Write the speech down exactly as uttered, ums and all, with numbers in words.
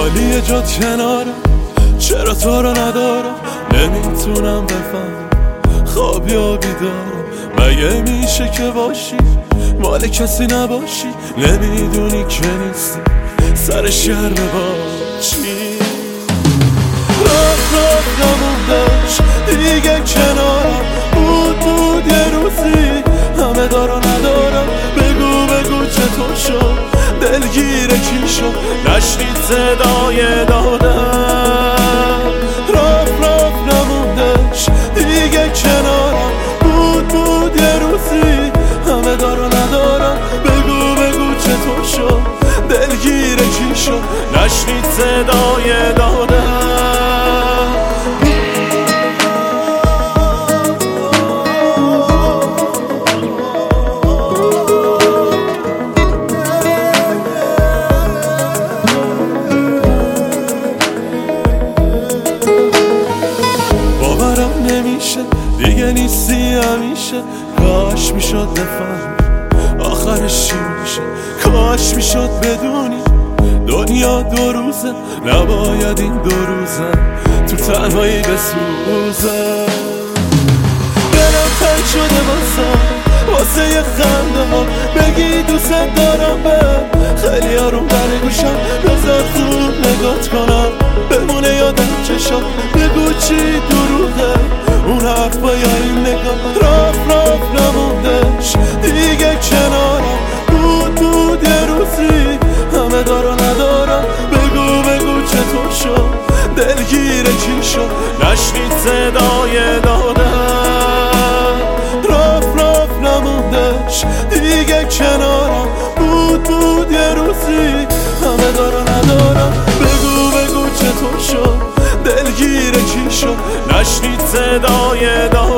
خالی جات کنارم، چرا تو رو ندارم، نمیتونم بفهم خواب یا بیدارم. مگه میشه که باشی مال کسی نباشی، نمیدونی که نیستی سر شرم باشی. رفت رفت نموندش دیگه کنارم، بود بود یه روزی همه دارو ندارم. بگو بگو چطور شد، دلگیر کی شد، نشنید صدای دادم. رفت رفت نموندش دیگه کنارم، بود بود یه روزی همه دارو ندارم. بگو بگو چطور شد، دلگیر کی شد، نشنید صدای دادم. نمیشه دیگه نیستی همیشه، کاش میشد بفهم آخرش چی میشه، کاش میشد بدونی دنیا دو روزه، نباید این دو روزه تو تنهایی بسوزه. دلم تنگ شده واسه واسه یه خنده ها، بگی دوست دارم به خیلی آروم در گوشم، بذار خوب نگات کنم بمونه یادم چشم. بگو چی دروغه اون حرفا یا این نگاه، رفت رفت نموندش دیگه کنارم، بود بود یه روزی همه دارو ندارم. بگو بگو چطور شد، دلگیر کی شد، نشنید صدای دادم. رفت رفت نموندش دیگه کنارم، بود بود یه روزی همه دارو ندارم. بگو بگو چطور شد، دلگیر کی شد، نشنید صدای دادم.